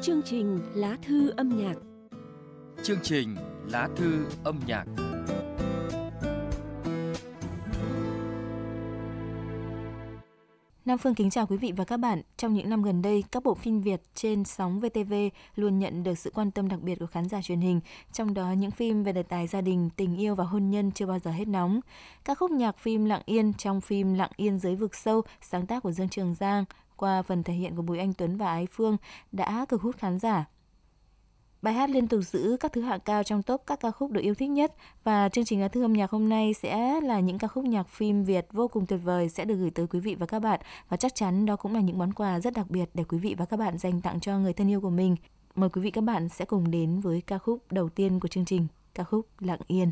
Chương trình Lá thư âm nhạc. Chương trình Lá thư âm nhạc. Nam Phương kính chào quý vị và các bạn. Trong những năm gần đây, các bộ phim Việt trên sóng VTV luôn nhận được sự quan tâm đặc biệt của khán giả truyền hình, trong đó những phim về đề tài gia đình, tình yêu và hôn nhân chưa bao giờ hết nóng. Các khúc nhạc phim Lặng Yên trong phim Lặng Yên dưới vực sâu, sáng tác của Dương Trường Giang, qua phần thể hiện của Bùi Anh Tuấn và Ái Phương đã cực hút khán giả. Bài hát liên tục giữ các thứ hạng cao trong top các ca khúc được yêu thích nhất, và chương trình Lá thư âm nhạc hôm nay sẽ là những ca khúc nhạc phim Việt vô cùng tuyệt vời sẽ được gửi tới quý vị và các bạn, và chắc chắn đó cũng là những món quà rất đặc biệt để quý vị và các bạn dành tặng cho người thân yêu của mình. Mời quý vị các bạn sẽ cùng đến với ca khúc đầu tiên của chương trình, ca khúc Lặng Yên.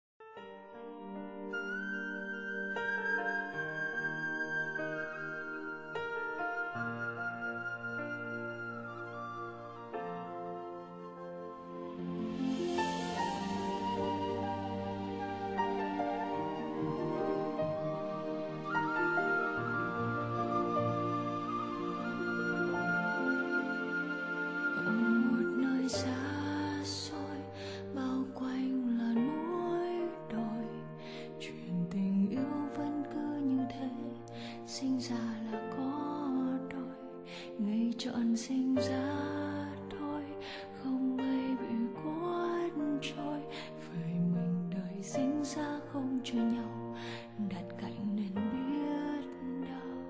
Sinh ra thôi, không ai bị cuốn trôi. Vậy mình đời sinh ra không cho nhau, đặt cạnh nên biết đâu.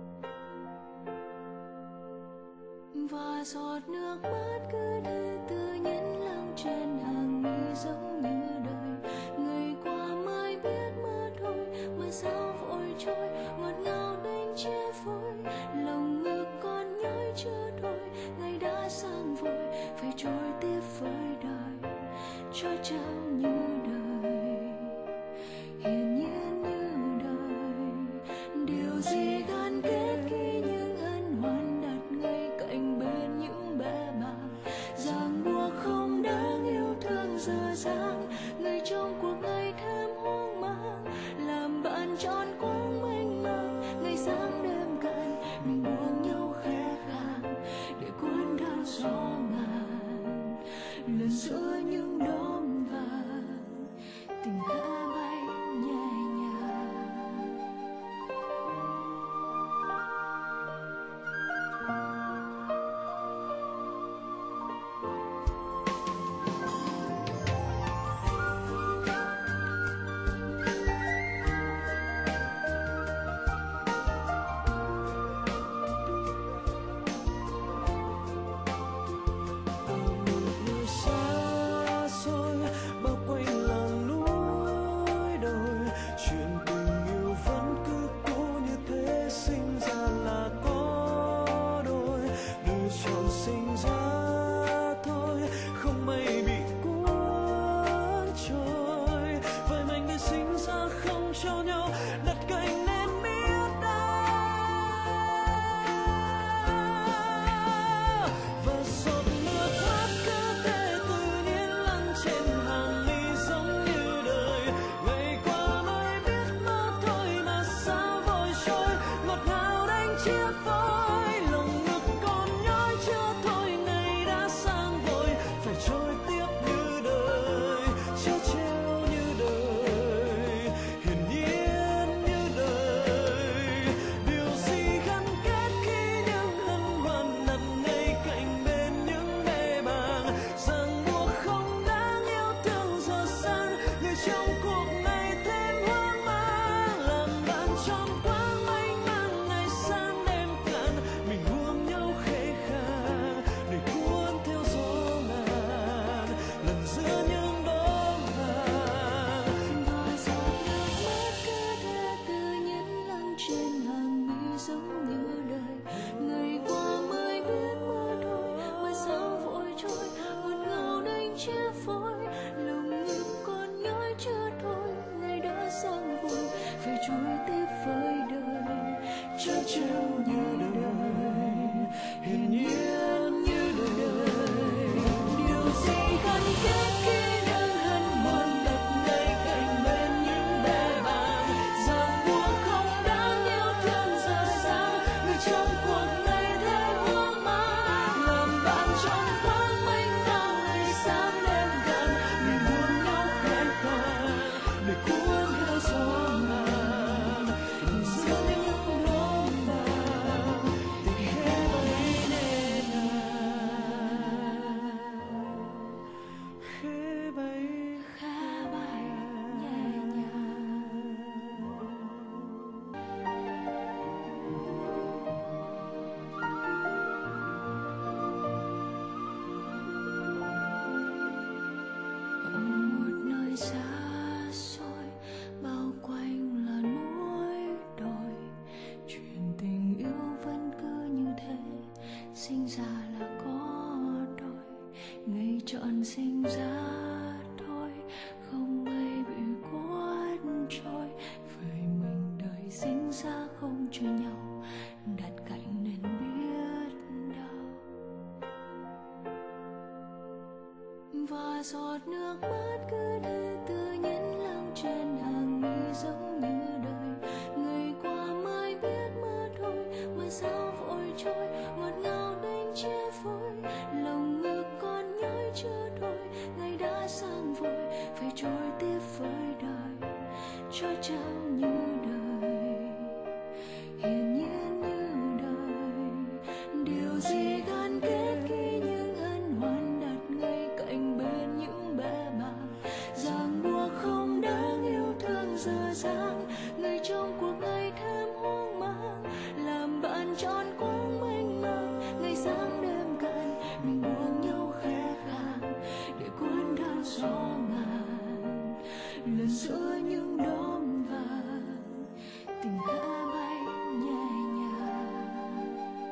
Và giọt nước mắt cứ thế tự nhiên lắng trên hàng mi giống như đời. Ngày qua mới biết mơ thôi, mà sao vội trôi, ngọt ngào đến chia phôi. Lòng ngực còn nhói chưa thôi, ngày đã sang vội, phải trôi tiếp với đời, cho trao như đời, hiển nhiên như đời. Điều gì gắn kết khi những hân hoan đặt ngay cạnh bên những bẽ bàng, ràng buộc không đáng yêu thương dở dang. Người trong cuộc ngày thêm hoang mang, làm bạn tròn quãng mênh mang. Ngày sáng đêm cạn, mình buông nhau khẽ khàng để cuốn theo gió ngàn. Lần giữa những đốm vàng, tình khẽ bay nhẹ nhàng. trong cuộc ngày thêm hoang mang, làm bạn cho cho nhau đặt cạnh nên biết đâu. Và giọt nước mắt cứ thế tự nhiên lắng trên hàng mi giống như đời. Ngày qua mới biết mơ thôi mà sao vội trôi, ngọt ngào đến chia phôi, lòng ngực còn nhói chưa thôi. Ngày đã sang vội phải trôi tiếp với đời, cho trao như đời, hiển nhiên như đời. Điều gì gắn kết khi những hân hoan đặt ngay cạnh bên những bẽ bàng, ràng buộc không đáng yêu thương dở dang. Người trong cuộc ngày thêm hoang mang, làm bạn tròn quang mênh mang. Ngày sáng đêm cạn mình buông nhau khẽ khàng để cuốn theo gió ngàn, lần giữa những đốm vàng tình khẽ bay nhẹ nhàng.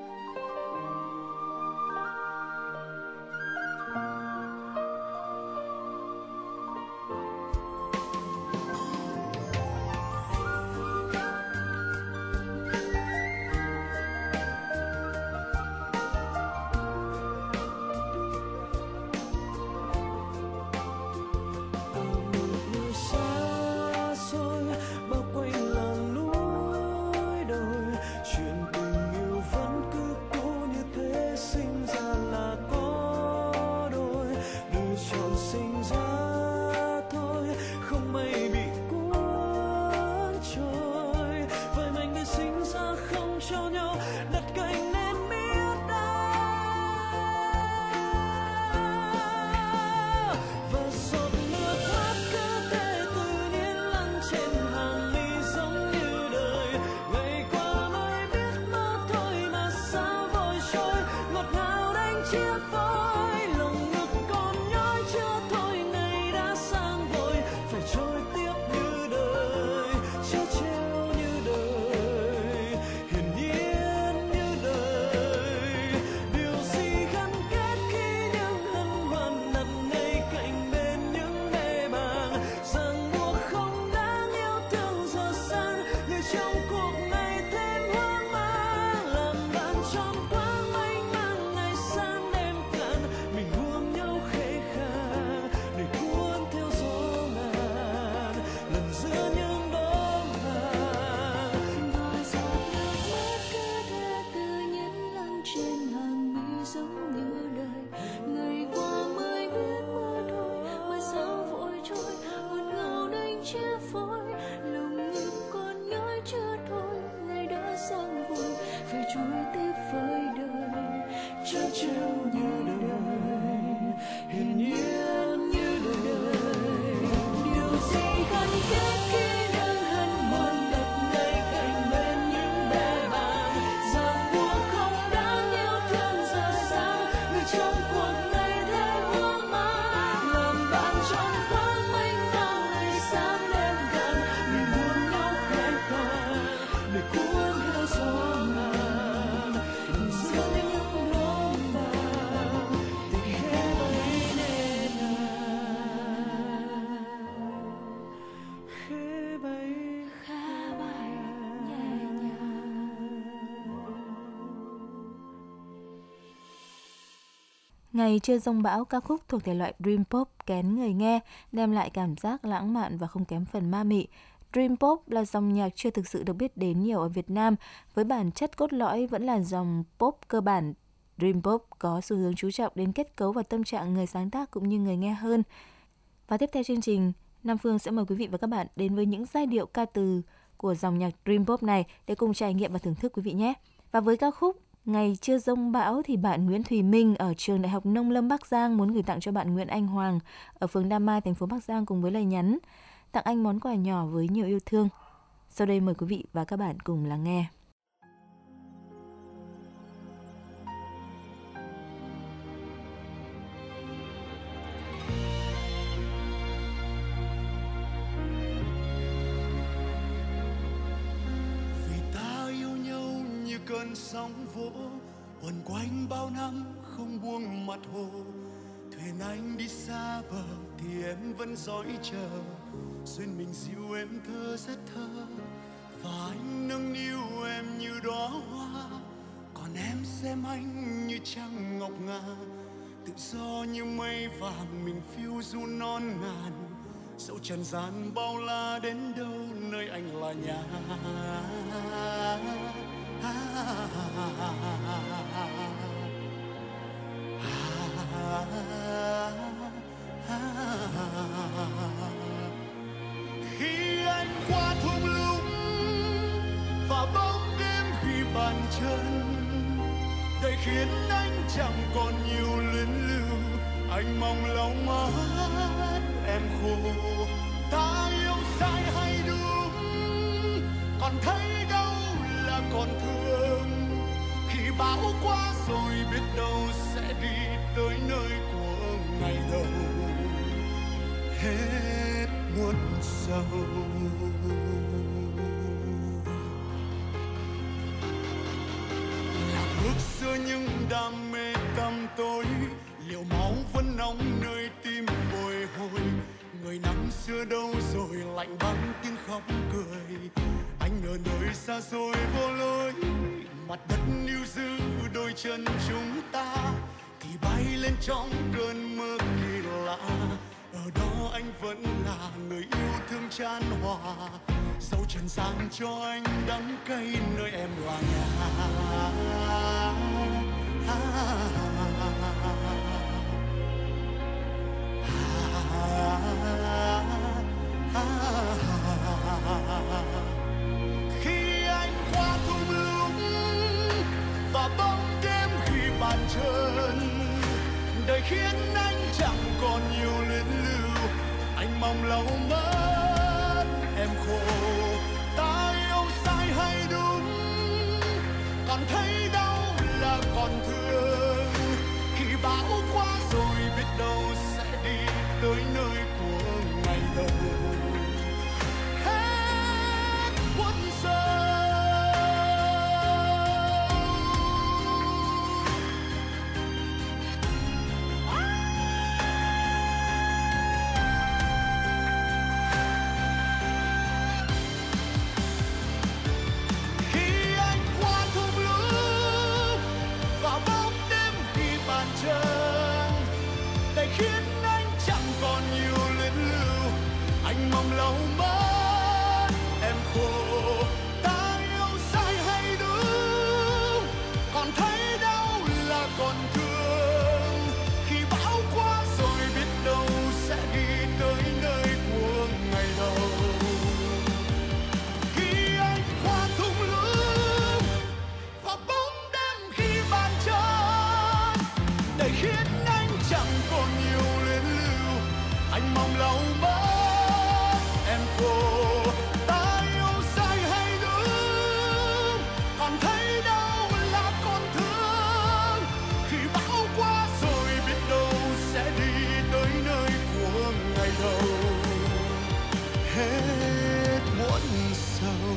Ngày chưa giông bão, ca khúc thuộc thể loại Dream Pop kén người nghe, đem lại cảm giác lãng mạn và không kém phần ma mị. Dream Pop là dòng nhạc chưa thực sự được biết đến nhiều ở Việt Nam, với bản chất cốt lõi vẫn là dòng pop cơ bản. Dream Pop có xu hướng chú trọng đến kết cấu và tâm trạng người sáng tác cũng như người nghe hơn. Và tiếp theo chương trình, Nam Phương sẽ mời quý vị và các bạn đến với những giai điệu ca từ của dòng nhạc Dream Pop này để cùng trải nghiệm và thưởng thức quý vị nhé. Và với ca khúc Ngày chưa giông bão thì bạn Nguyễn Thùy Minh ở trường Đại học Nông Lâm Bắc Giang muốn gửi tặng cho bạn Nguyễn Anh Hoàng ở phường Đa Mai, thành phố Bắc Giang cùng với lời nhắn tặng anh món quà nhỏ với nhiều yêu thương. Sau đây mời quý vị và các bạn cùng lắng nghe. Cơn sóng vỗ quần quanh bao năm không buông mặt hồ, thuyền anh đi xa bờ thì em vẫn dõi chờ, duyên mình dịu em thơ rất thơ và anh nâng niu em như đóa hoa, còn em xem anh như trăng ngọc ngà, tự do như mây vàng mình phiêu du non ngàn, dẫu trần gian bao la đến đâu nơi anh là nhà. Khi anh qua thung lũng và bóng đêm khi bàn chân, đời khiến anh chẳng còn nhiều luyến lưu, anh mong lau mắt em khô. Ta yêu sai hay đúng, còn thấy đâu là còn thương. Khi bão qua rồi biết đâu sẽ đi tới nơi của ngày đầu hết muôn sầu. Ước xưa những đam mê tăm tối, liệu máu vẫn nóng nơi tim bồi hồi. Người nắng xưa đâu rồi lạnh băng tiếng khóc cười. Anh ở nơi xa xôi vô lối, mặt đất níu giữ đôi chân chúng ta, thì bay lên trong cơn mơ kỳ lạ. Ở đó anh vẫn là người yêu thương chan hòa, dẫu trần gian cho anh đắng cay nơi em là nhà. Khi anh qua thung lũng và bóng đêm khi bàn chân, đời khiến anh chẳng còn nhiều luyến lưu, anh mong lau mất em khô. Ta yêu sai hay đúng, còn thấy đâu là còn thương. Khi bão qua rồi biết đâu sẽ đi tới nơi của ngày đầu hết muôn sầu. Khi anh qua thung lũng và bóng đêm khi bàn chân, để khiến anh chẳng còn nhiều luyến lưu, anh mong lau mất em khô. Ta yêu sai hay đúng, còn thấy đâu là còn thương. Khi bão qua rồi biết đâu sẽ đi tới nơi của ngày đầu. Khi anh qua thung lũng và bóng đêm khi bàn chân, để khiến anh chẳng còn nhiều luyến lưu, anh mong lau mất em khô. Ta yêu sai hay đúng, còn thấy đâu là còn thương. Khi bão qua rồi biết đâu sẽ đi tới nơi của ngày đầu hết muộn sầu.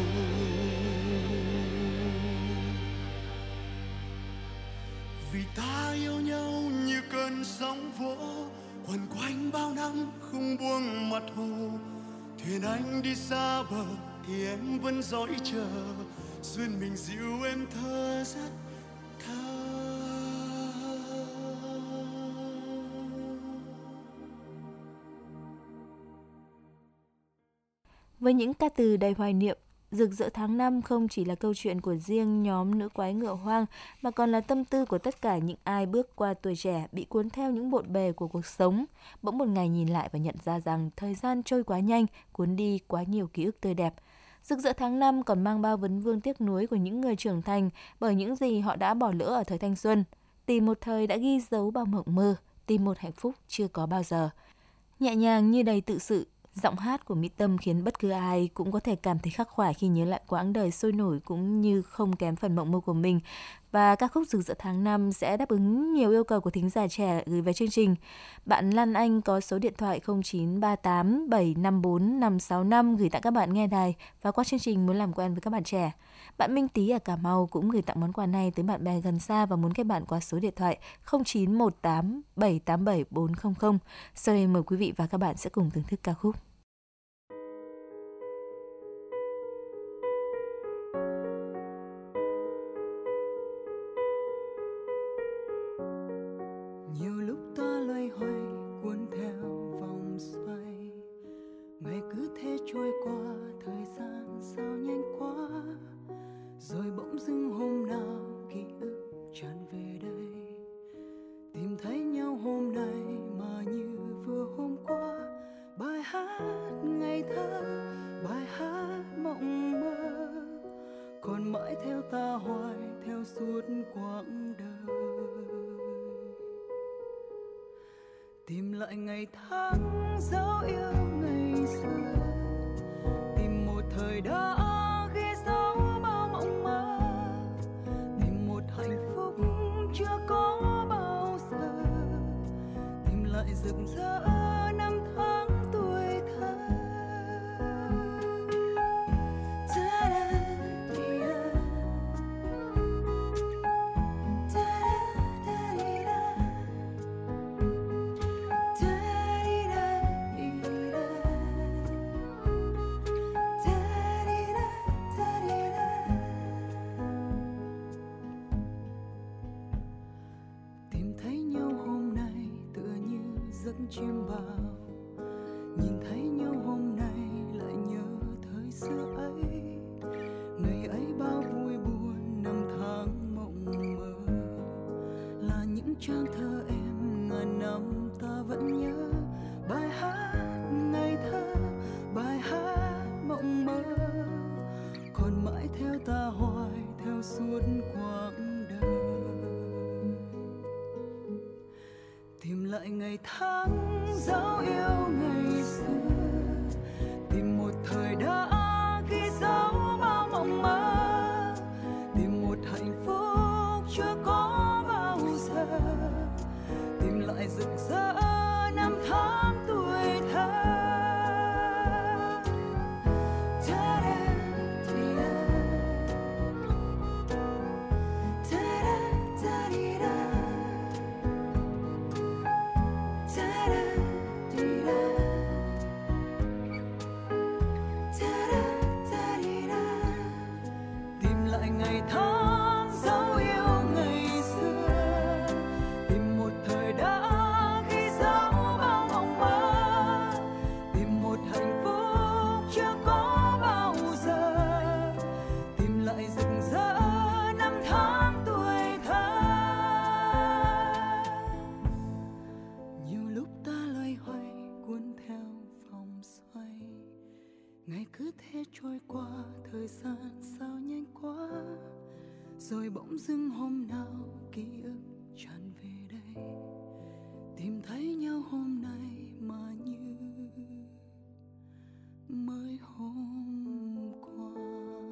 Vì ta yêu nhau như cơn sóng vỗ, quẩn quanh bao năm không buông mặt hồ. Thuyền anh đi xa bờ thì em vẫn dõi chờ, duyên mình dịu em thơ rất thơ. Với những ca từ đầy hoài niệm, Rực rỡ tháng 5 không chỉ là câu chuyện của riêng nhóm nữ quái ngựa hoang, mà còn là tâm tư của tất cả những ai bước qua tuổi trẻ, bị cuốn theo những bộn bề của cuộc sống. Bỗng một ngày nhìn lại và nhận ra rằng thời gian trôi quá nhanh, cuốn đi quá nhiều ký ức tươi đẹp. Rực rỡ tháng 5 còn mang bao vấn vương tiếc nuối của những người trưởng thành bởi những gì họ đã bỏ lỡ ở thời thanh xuân. Tìm một thời đã ghi dấu bao mộng mơ, tìm một hạnh phúc chưa có bao giờ. Nhẹ nhàng như đầy tự sự, giọng hát của Mỹ Tâm khiến bất cứ ai cũng có thể cảm thấy khắc khoải khi nhớ lại quãng đời sôi nổi cũng như không kém phần mộng mơ của mình. Và ca khúc Rực rỡ tháng 5 sẽ đáp ứng nhiều yêu cầu của thính giả trẻ gửi về chương trình. Bạn Lan Anh có số điện thoại 0938 754 565 gửi tặng các bạn nghe đài và qua chương trình muốn làm quen với các bạn trẻ. Bạn Minh Tý ở Cà Mau cũng gửi tặng món quà này tới bạn bè gần xa và muốn kết bạn qua số điện thoại 0918 787 400. Sau đây mời quý vị và các bạn sẽ cùng thưởng thức ca khúc. rồi bỗng dưng hôm nào ký ức tràn về đây, tìm thấy nhau hôm nay mà như vừa hôm qua. Bài hát ngày thơ, bài hát mộng mơ, còn mãi theo ta hoài, theo suốt quãng đời. Tìm lại ngày tháng dấu yêu ngày xưa, tìm một thời đó ghi dấu bao mộng mơ, tìm một hạnh phúc chưa có bao giờ, tìm lại rực rỡ năm tháng tuổi thơ. Chim bao nhìn thấy nhau hôm nay lại nhớ thời xưa ấy, ngày ấy bao vui buồn năm tháng mộng mơ, là những trang thơ em ngàn năm ta vẫn nhớ. Bài hát ngày thơ, bài hát mộng mơ, còn mãi theo ta hoài, theo suốt quãng đời. Tìm lại ngày tháng dấu yêu ngày xưa, tìm một thời đã ghi dấu bao mộng mơ, tìm một hạnh phúc chưa có bao giờ, tìm lại rực rỡ năm tháng tuổi thơ. Ngày tháng dấu yêu ngày xưa, tìm một thời đã ghi dấu bao mộng mơ, tìm một hạnh phúc chưa có bao giờ, tìm lại rực rỡ năm tháng tuổi thơ. Nhiều lúc ta loay hoay cuốn theo vòng xoay, ngày cứ thế trôi qua, thời gian sao nhanh quá. Rồi bỗng dưng hôm nào ký ức tràn về đây, tìm thấy nhau hôm nay mà như mới hôm qua.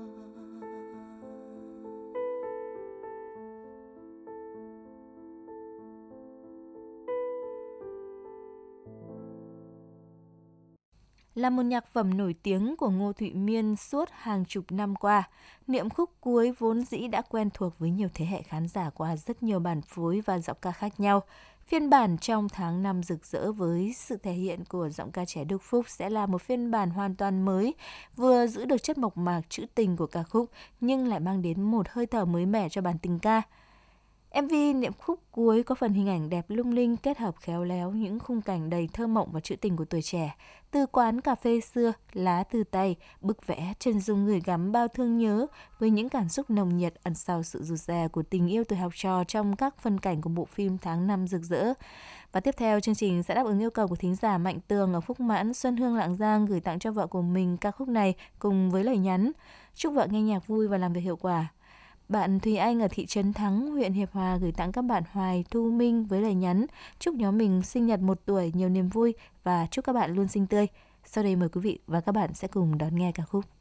Là một nhạc phẩm nổi tiếng của Ngô Thụy Miên suốt hàng chục năm qua, Niệm khúc cuối vốn dĩ đã quen thuộc với nhiều thế hệ khán giả qua rất nhiều bản phối và giọng ca khác nhau. Phiên bản trong tháng 5 rực rỡ với sự thể hiện của giọng ca trẻ Đức Phúc sẽ là một phiên bản hoàn toàn mới, vừa giữ được chất mộc mạc trữ tình của ca khúc nhưng lại mang đến một hơi thở mới mẻ cho bản tình ca. MV Niệm khúc cuối có phần hình ảnh đẹp lung linh kết hợp khéo léo những khung cảnh đầy thơ mộng và trữ tình của tuổi trẻ. Từ quán cà phê xưa, lá từ tay, bức vẽ chân dung gửi gắm bao thương nhớ với những cảm xúc nồng nhiệt ẩn sau sự rụt rè của tình yêu tuổi học trò trong các phân cảnh của bộ phim Tháng 5 rực rỡ. Và tiếp theo, chương trình sẽ đáp ứng yêu cầu của thính giả Mạnh Tường ở Phúc Mãn, Xuân Hương, Lạng Giang gửi tặng cho vợ của mình ca khúc này cùng với lời nhắn: chúc vợ nghe nhạc vui và làm việc hiệu quả. Bạn Thùy Anh ở thị trấn Thắng, huyện Hiệp Hòa gửi tặng các bạn Hoài, Thu Minh với lời nhắn: chúc nhóm mình sinh nhật 1 tuổi nhiều niềm vui và chúc các bạn luôn xinh tươi. Sau đây mời quý vị và các bạn sẽ cùng đón nghe ca khúc.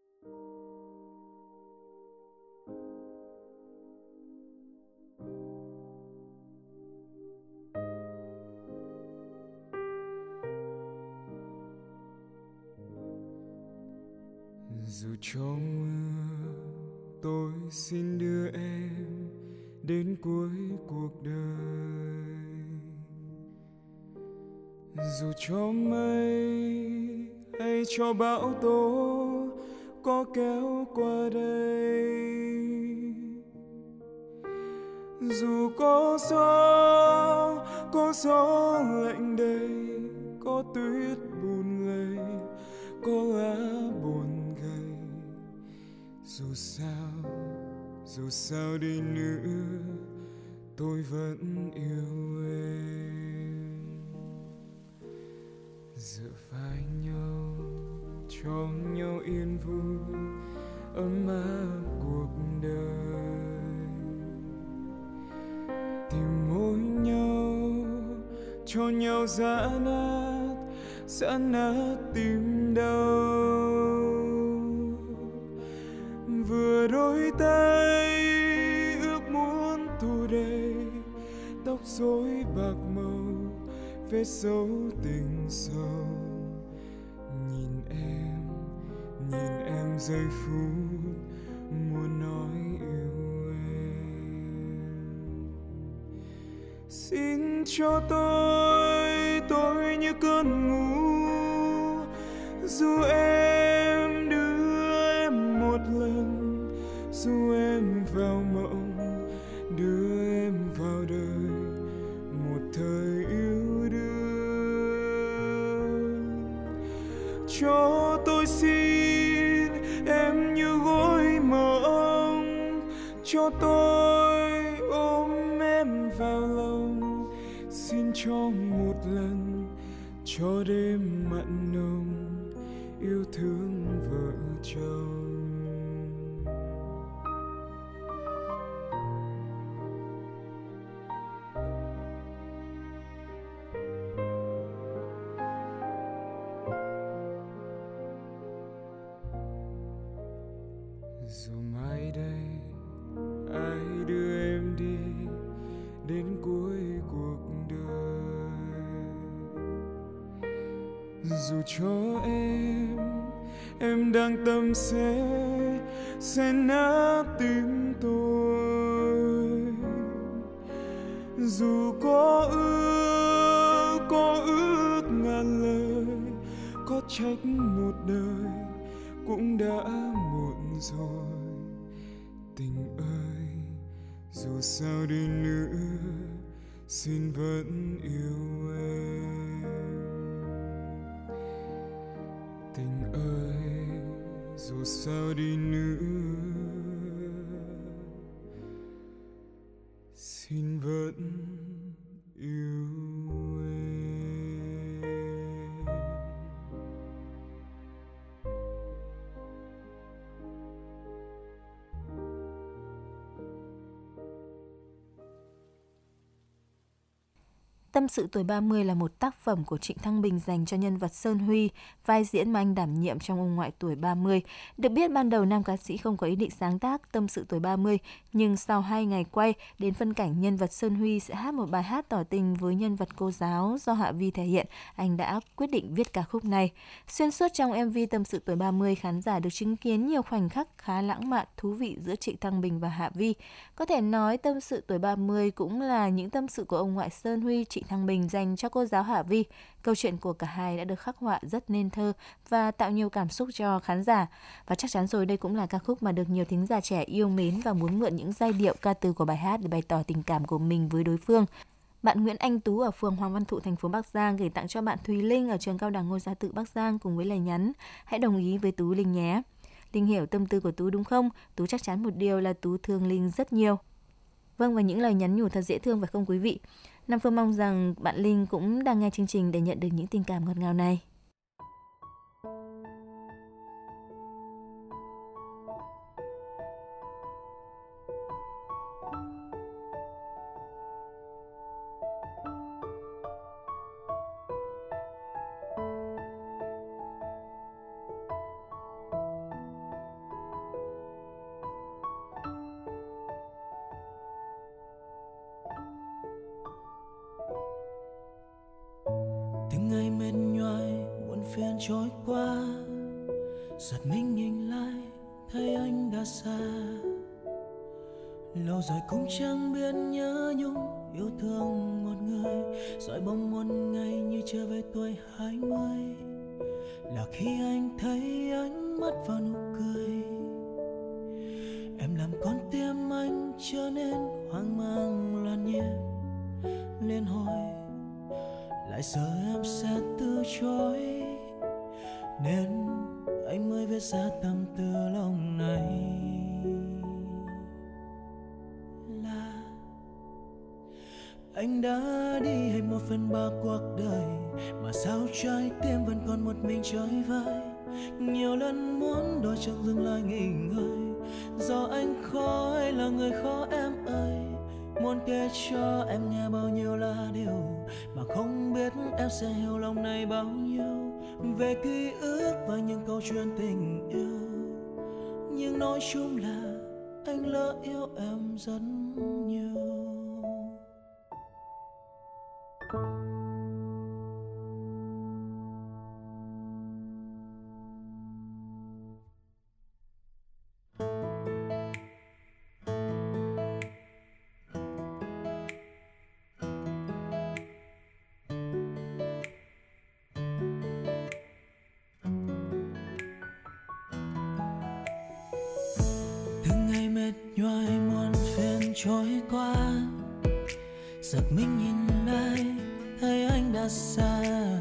Dù trong mưa tôi xin đưa em đến cuối cuộc đời, dù cho mây hay cho bão tố có kéo qua đây, dù có gió lạnh đầy, có tuyết buồn lầy, có lá buồn gầy, dù dù sao đi nữa tôi vẫn yêu em. Dựa vai nhau cho nhau yên vui ấm áp cuộc đời, tìm môi nhau cho nhau giã nát tim đau. Vừa đôi tay ước muốn thu đầy tóc rối bạc màu vết dấu tình sâu. Nhìn em giây phút muốn nói yêu em. Xin cho tôi như cơn ngủ, dù em đưa em một lần, dù em vào mộng đưa em vào đời một thời yêu đương. Cho tôi xin em như gối mộng, cho tôi ôm em vào lòng. Xin cho một lần cho đêm mặn nồng yêu thương vợ chồng. Dù mai đây ai đưa em đi đến cuối cuộc đời, dù cho em đang tâm sẽ nát tim tôi. Dù có ước ngàn lời, có trách một đời cũng đã muộn rồi. Tình ơi, dù sao đi nữa xin vẫn yêu em. Tình ơi, dù sao đi nữa xin vẫn yêu em. Tâm sự tuổi 30 là một tác phẩm của Trịnh Thăng Bình dành cho nhân vật Sơn Huy, vai diễn mà anh đảm nhiệm trong Ông ngoại tuổi 30. Được biết ban đầu nam ca sĩ không có ý định sáng tác Tâm sự tuổi 30, nhưng sau 2 ngày quay, đến phân cảnh nhân vật Sơn Huy sẽ hát một bài hát tỏ tình với nhân vật cô giáo do Hạ Vi thể hiện, anh đã quyết định viết ca khúc này. Xuyên suốt trong MV Tâm sự tuổi 30, khán giả được chứng kiến nhiều khoảnh khắc khá lãng mạn, thú vị giữa Trịnh Thăng Bình và Hạ Vi. Có thể nói Tâm sự tuổi 30 cũng là những tâm sự của ông ngoại Sơn Huy, Trịnh Thăng Bình dành cho cô giáo Hạ Vi. Câu chuyện của cả hai đã được khắc họa rất nên thơ và tạo nhiều cảm xúc cho khán giả. Và chắc chắn rồi, đây cũng là ca khúc mà được nhiều thính giả trẻ yêu mến và muốn mượn những giai điệu ca từ của bài hát để bày tỏ tình cảm của mình với đối phương. Bạn Nguyễn Anh Tú ở phường Hoàng Văn Thụ, thành phố Bắc Giang gửi tặng cho bạn Thùy Linh ở trường Cao đẳng Ngô Gia Tự Bắc Giang cùng với lời nhắn: hãy đồng ý với Tú Linh nhé. Linh hiểu tâm tư của Tú đúng không? Tú chắc chắn một điều là Tú thương Linh rất nhiều. Vâng, và những lời nhắn nhủ thật dễ thương phải không quý vị? Nam Phương mong rằng bạn Linh cũng đang nghe chương trình để nhận được những tình cảm ngọt ngào này. Ngày mệt nhoài muộn phiền trôi qua, giật mình nhìn lại thấy anh đã xa. Lâu rồi cũng chẳng biết nhớ nhung yêu thương một người, rồi bỗng một ngày như trở về tuổi 20 là khi anh thấy ánh mắt và nụ cười. Em làm con tim anh trở nên hoang mang loạn nhịp, liền hỏi lại giờ em sẽ từ chối, nên anh mới viết ra tâm tư lòng này. Anh đã đi hết 1/3 cuộc đời, mà sao trái tim vẫn còn một mình chơi vơi. Nhiều lần muốn đôi chân dừng lại nghỉ ngơi, do anh khó hay là người khó em ơi. Muốn kể cho em nghe bao nhiêu là điều mà không biết em sẽ hiểu lòng này bao nhiêu. Về ký ức và những câu chuyện tình yêu, nhưng nói chung là anh lỡ yêu em rất nhiều. Từng ngày mệt nhoài muộn phiền trôi qua, giật mình nhìn lại thấy anh đã xa.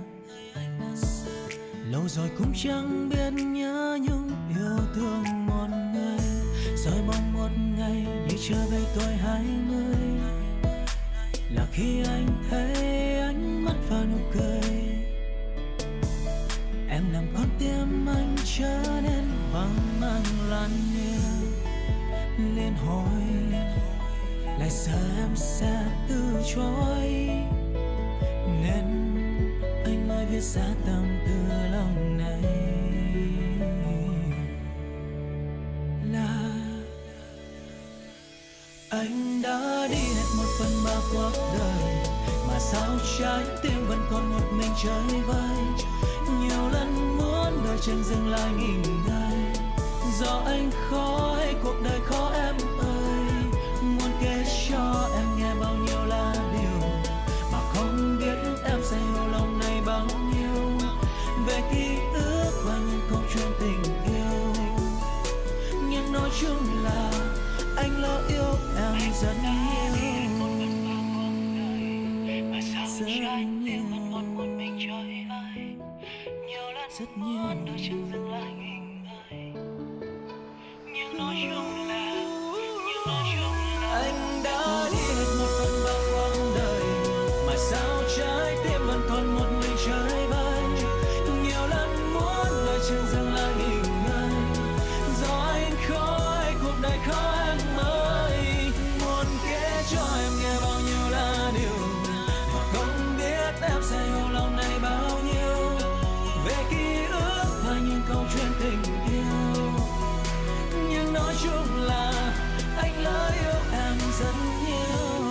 Lâu rồi cũng chẳng biết nhớ nhung yêu thương một người, rồi bỗng một ngày như trở về tuổi 20, là khi anh thấy ánh mắt và nụ cười. Em làm con tim anh trở nên hoang mang loạn nhịp liên hồi, lại sợ em sẽ từ chối, nên anh mới viết ra tâm tư lòng này. Là anh đã đi hết 1/3 cuộc đời, mà sao trái tim vẫn còn một mình chơi vơi. Nhiều lần muốn đôi chân dừng lại nghỉ ngơi, do anh khó hay cuộc đời khó em ơi. Muốn kể cho em nghe bao nhiêu là điều mà không biết em sẽ hiểu lòng này bao nhiêu. Về ký ức và những câu chuyện tình yêu, nhưng nói chung là anh lỡ yêu em rất nhiều. Rất nhiều, rất nhiều. Anh đã đi hết 1/3 cuộc đời, mà sao trái tim vẫn còn một mình chơi vơi. Nhiều lần muốn đôi chân dừng lại nghỉ ngơi, do anh khó hay cuộc đời khó em ơi. Muốn kể cho em nghe bao nhiêu là điều mà không biết em sẽ hiểu lòng này bao nhiêu. Về ký ức và những câu chuyện tình yêu, nhưng nói chung là anh lỡ yêu em rất nhiều.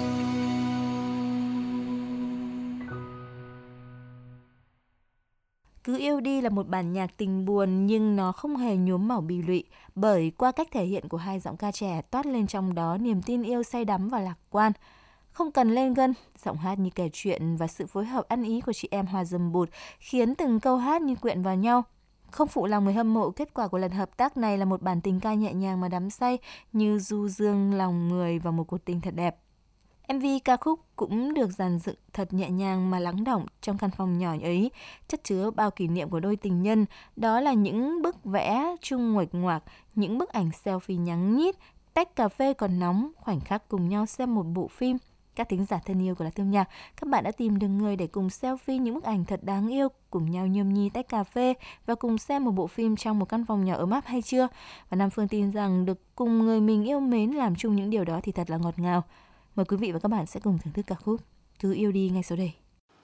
Cứ yêu đi là một bản nhạc tình buồn nhưng nó không hề nhuốm màu bi lụy, bởi qua cách thể hiện của hai giọng ca trẻ toát lên trong đó niềm tin yêu say đắm và lạc quan. Không cần lên gân, giọng hát như kể chuyện và sự phối hợp ăn ý của chị em hòa dầm bụt khiến từng câu hát như quyện vào nhau. Không phụ lòng người hâm mộ, kết quả của lần hợp tác này là một bản tình ca nhẹ nhàng mà đắm say, như du dương lòng người và một cuộc tình thật đẹp. MV ca khúc cũng được dàn dựng thật nhẹ nhàng mà lắng đọng trong căn phòng nhỏ ấy, chất chứa bao kỷ niệm của đôi tình nhân. Đó là những bức vẽ chung nguệch ngoạc, những bức ảnh selfie nhắng nhít, tách cà phê còn nóng, khoảnh khắc cùng nhau xem một bộ phim. Các thính giả thân yêu của Lá Thư Âm Nhạc, các bạn đã tìm được người để cùng selfie những bức ảnh thật đáng yêu, cùng nhau nhâm nhi tách cà phê và cùng xem một bộ phim trong một căn phòng nhỏ ấm áp hay chưa? Và Nam Phương tin rằng được cùng người mình yêu mến làm chung những điều đó thì thật là ngọt ngào. Mời quý vị và các bạn sẽ cùng thưởng thức ca khúc Cứ yêu đi ngay sau đây.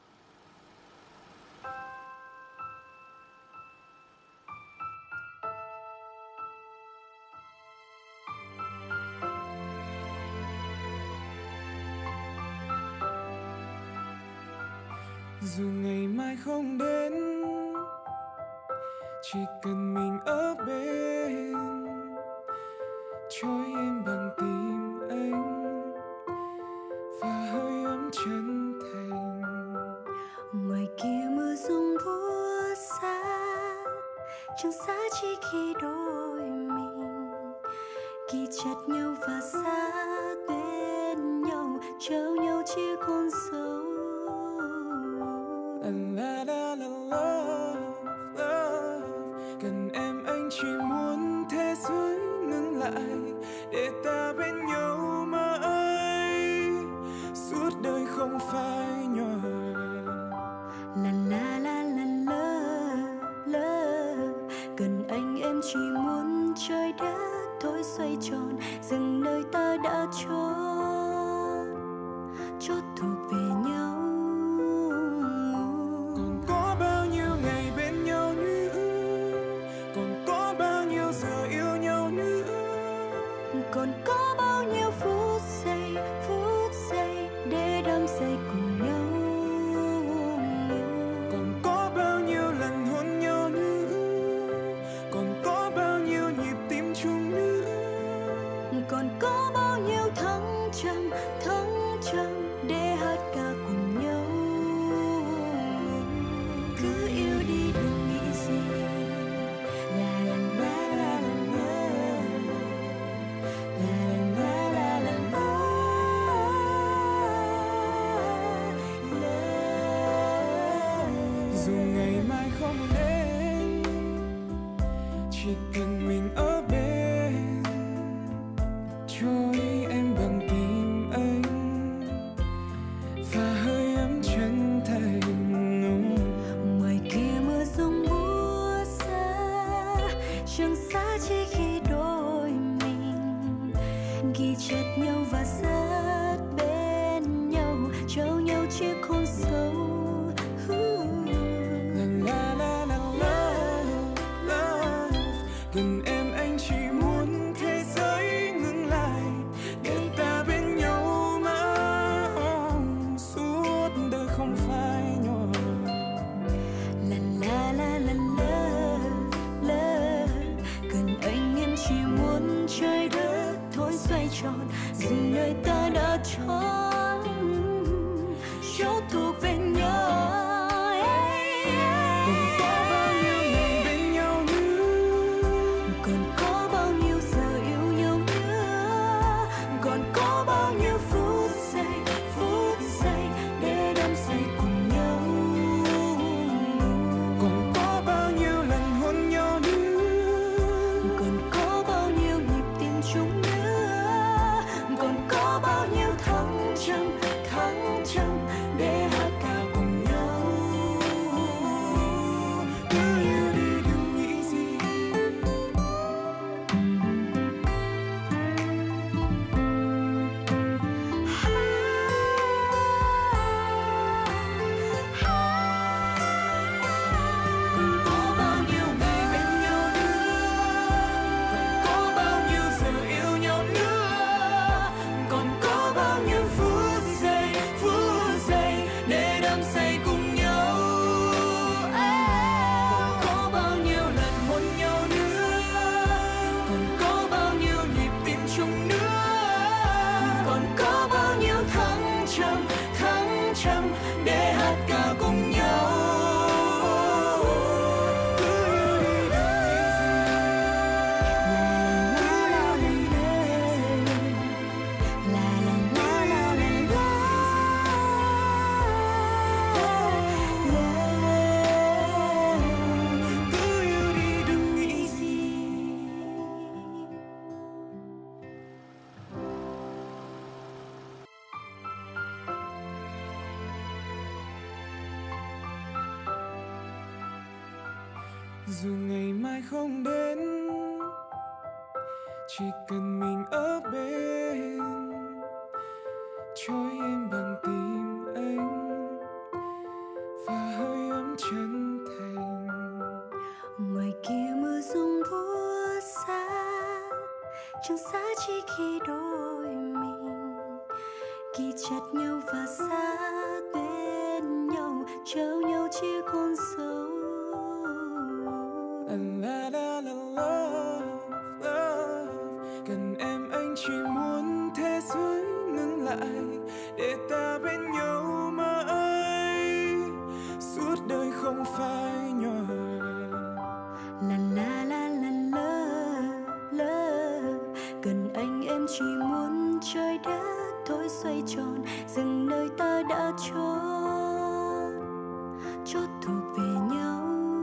Dù ngày mai không đến, chỉ cần mình ở bên, trôi em bằng tim anh và hơi ấm chân thành. Ngoài kia mưa rung buốt xa, chẳng xa chỉ khi đôi mình ghi chặt nhau và sát bên nhau, trao nhau chia con dấu. La la la love, love. Cần em anh chỉ muốn thế giới ngừng lại để ta bên nhau mãi suốt đời. dừng nơi ta đã chót thuộc về nhau. Còn có bao nhiêu ngày bên nhau nữa, còn có bao nhiêu giờ yêu nhau nữa, còn có bao nhiêu phút giây để đắm say cùng nhau. còn có bao nhiêu lần hôn nhau nữa, còn có bao nhiêu nhịp tim chung nữa, Còn có bao nhiêu thăng trầm để hát ca cùng nhau. Cứ yêu đi đừng nghĩ gì. La la la la la la la la la la. dù ngày mai không đến, chỉ cần mình ở bên, trôi em bằng tim anh và hơi ấm chân thành. Ngoài kia mưa rông búa xa, trường xa chỉ khi đôi mình ghi chặt nhau và sát bên nhau, trao nhau chiếc hôn sâu. La la la la la, gần em anh chỉ muốn thế giới ngừng lại để ta bên nhau mãi, suốt đời không phai nhòa. La la la la la la, gần anh em chỉ muốn trái đất thôi xoay tròn, dừng nơi ta đã chót thuộc về nhau. Còn có bao nhiêu ngày bên nhau nữa, Còn có bao nhiêu giờ yêu nhau nữa, còn có bao nhiêu phút giây để đắm say cùng nhau. còn có bao nhiêu lần hôn nhau nữa, Còn có bao nhiêu nhịp tim chung nữa, còn có bao nhiêu thăng trầm để hát ca cùng nhau. cứ yêu đi đừng nghĩ gì. Còn có bao nhiêu ngày bên nhau nữa, còn có bao nhiêu giờ yêu nhau nữa, còn có bao nhiêu phút giây để đắm say cùng nhau. Còn có bao nhiêu lần hôn nhau nữa, còn có bao nhiêu nhịp tim chung nữa, còn có bao nhiêu thăng trầm để hát ca cùng nhau. Cứ yêu đi đừng nghĩ gì. Dù ngày mai không đến, chỉ cần mình ở bên, trôi em bằng tim anh và hơi ấm chân thành. Ngoài kia mưa rông búa xa, trường xa chỉ khi đôi mình ghi chặt nhau và sát bên nhau, trao nhau chiếc hôn sâu. La la la love, love, gần em anh chỉ muốn thế giới ngừng lại để ta bên nhau mãi, suốt đời không phai nhòa. La la la la la la, gần anh em chỉ muốn trái đất thôi xoay tròn, dừng nơi ta đã chót thuộc về nhau.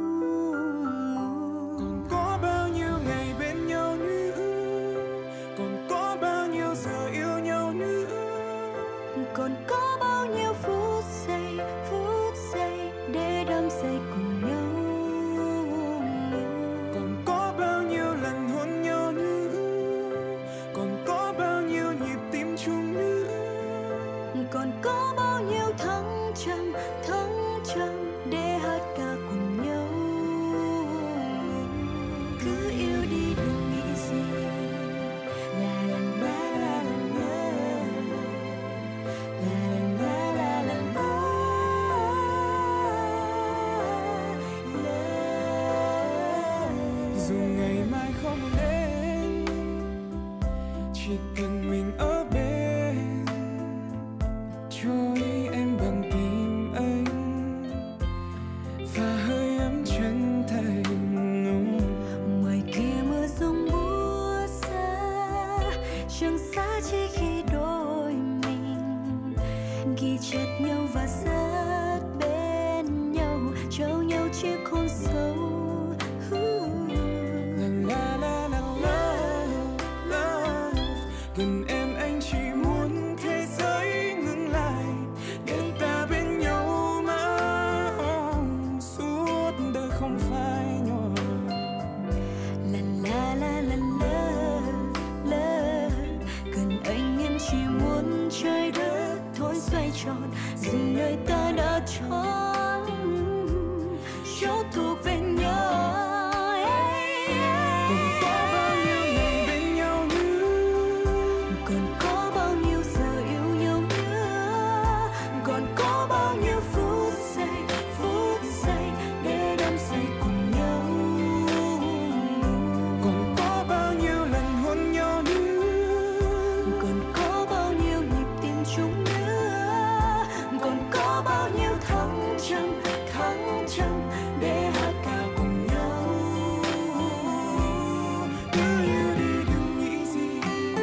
Còn có bao nhiêu ngày bên nhau nữa, còn có bao nhiêu giờ yêu nhau nữa, Còn có bao nhiêu phút giây để đắm say cùng nhau. còn có bao nhiêu lần hôn nhau nữa, còn lên, chỉ cần mình ở bên, trôi em bằng tim anh và hơi ấm chân thành. Ngoài kia mưa rông búa xa, trường xa chỉ khi đôi mình ghi chặt nhau và sát bên nhau, trao nhau chiếc hôn sâu. La la la la la, gần em anh chỉ muốn thế giới ngừng lại để ta bên nhau mãi suốt đời không phai nhòa. La la la la la la, gần anh em chỉ muốn trái đất thôi xoay tròn, dừng nơi ta đã chọn cho thuộc về nhau. Còn có bao nhiêu ngày bên nhau nữa, Còn có bao nhiêu giờ yêu nhau nữa, còn có bao nhiêu phút giây để đắm say cùng nhau. còn có bao nhiêu lần hôn nhau nữa, Còn có bao nhiêu nhịp tim chung nữa, còn có bao nhiêu thăng trầm để hát ca cùng nhau. cứ yêu đi đừng nghĩ gì.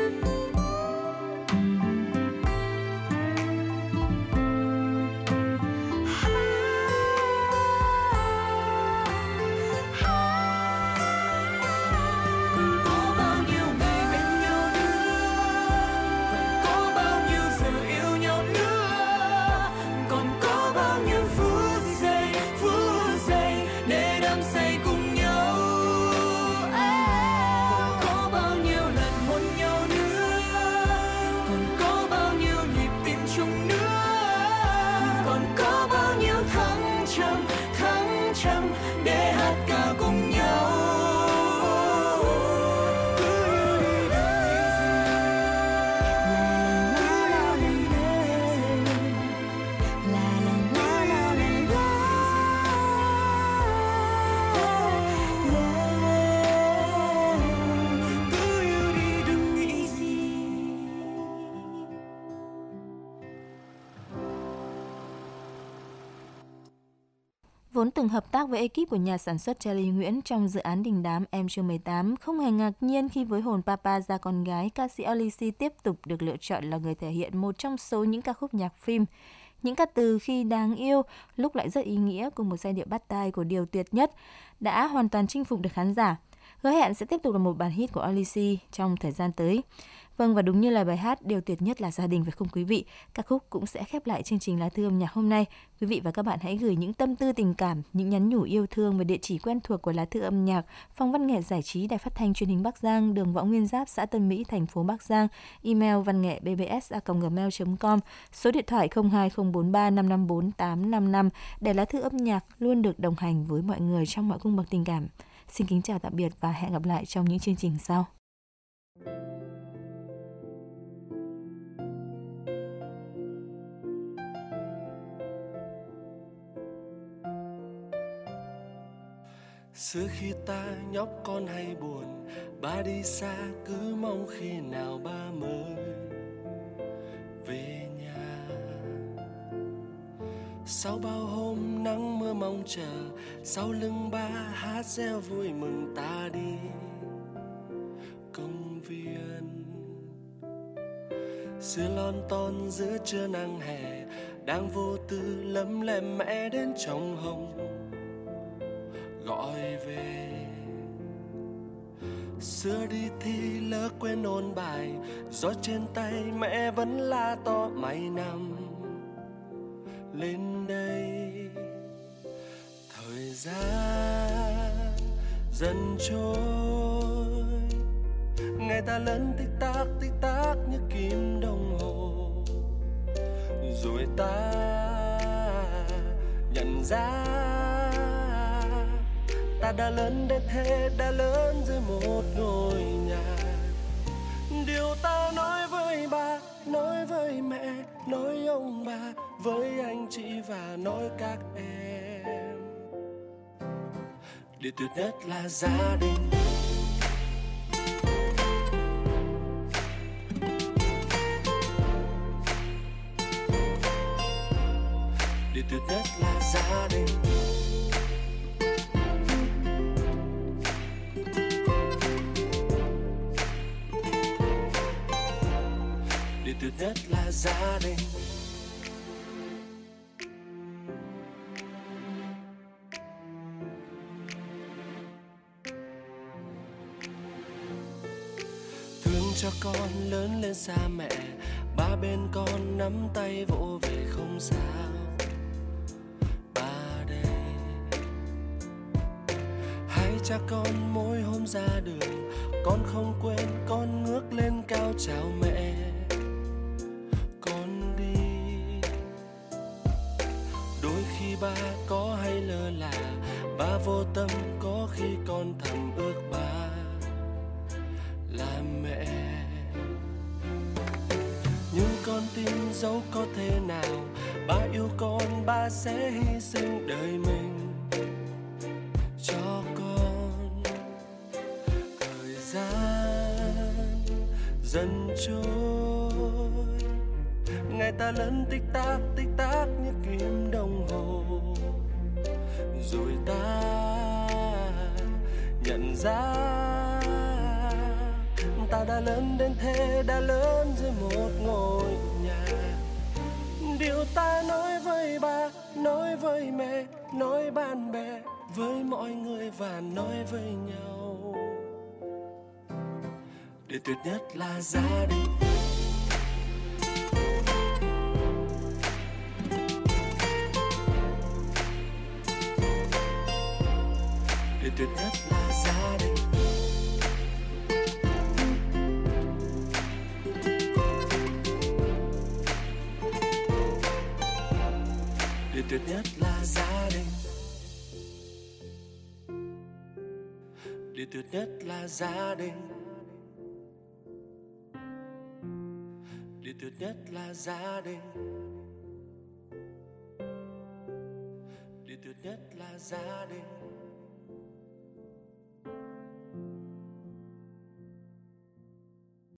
Còn có bao nhiêu ngày bên nhau nữa, còn có bao nhiêu giờ yêu nhau nữa, còn có bao nhiêu phút giây để đắm say cùng nhau. Còn có bao nhiêu lần hôn nhau nữa, còn có bao nhiêu nhịp tim chung nữa, còn có bao nhiêu thăng trầm để hát ca cùng nhau. Cứ yêu đi đừng nghĩ gì. Vốn từng hợp tác với ekip của nhà sản xuất Charlie Nguyễn trong dự án Đình Đám Em Chưa 18, không hề ngạc nhiên khi với Hồn Papa ra con gái, ca sĩ Alicia tiếp tục được lựa chọn là người thể hiện một trong số những ca khúc nhạc phim. Những ca từ khi đáng yêu, lúc lại rất ý nghĩa cùng một giai điệu bắt tai của Điều Tuyệt Nhất đã hoàn toàn chinh phục được khán giả. Hứa hẹn sẽ tiếp tục là một bản hit của Alicia trong thời gian tới. Vâng, và đúng như là bài hát Điều Tuyệt Nhất là gia đình phải không quý vị? Ca khúc cũng sẽ khép lại chương trình Lá Thư Âm Nhạc hôm nay. Quý vị và các bạn hãy gửi những tâm tư tình cảm, những nhắn nhủ yêu thương về địa chỉ quen thuộc của Lá Thư Âm Nhạc, Phòng Văn nghệ Giải trí Đài Phát thanh Truyền hình Bắc Giang, đường Võ Nguyên Giáp, xã Tân Mỹ, thành phố Bắc Giang, email vannghe@bbs.gmail.com, số điện thoại 02043 554 855 để Lá Thư Âm Nhạc luôn được đồng hành với mọi người trong mọi cung bậc tình cảm. Xin kính chào tạm biệt và hẹn gặp lại trong những chương trình sau. Xưa khi ta nhóc con hay buồn, ba đi xa cứ mong khi nào ba mới về nhà. Sau bao hôm nắng mưa mong chờ, sau lưng ba hát reo vui mừng ta đi công viên. Xưa lon ton giữa trưa nắng hè, đang vô tư lấm lem mẹ đến trong hồng gọi về. Xưa đi thi lỡ quên ôn bài, gió trên tay mẹ vẫn la to mày nằm lên đây. Thời gian dần trôi, ngày ta lớn tích tắc như kim đồng hồ. Rồi ta nhận ra ta đã lớn đến thế, đã lớn dưới một ngôi nhà. Điều ta nói với ba, nói với mẹ, nói ông bà, với anh chị và nói các em. Điều tuyệt nhất là gia đình, Điều tuyệt nhất là gia đình. Điều tuyệt nhất là gia đình. Thương cho con lớn lên xa mẹ, ba bên con nắm tay vỗ về không sao. Ba đây, hai cha con mỗi hôm ra đường, con không quên con ngước lên cao chào mẹ. Con đi, đôi khi ba có hay lơ là, ba vô tâm có khi con thầm ước ba là mẹ. Nhưng con tin dẫu có thế nào, ba yêu con, ba sẽ hy sinh đời mình cho con. Thời gian dần trôi, ngày ta lớn tích tắc như kim đồng hồ. Rồi ta nhận ra ta đã lớn đến thế, đã lớn dưới một ngôi nhà. Điều ta nói với ba, nói với mẹ, nói bạn bè, với mọi người và nói với nhau. Điều tuyệt nhất là gia đình. Điều tuyệt nhất là gia đình. Điều tuyệt nhất là gia đình. Điều tuyệt nhất là gia đình. Điều tuyệt nhất là gia đình. Điều tuyệt nhất là gia đình.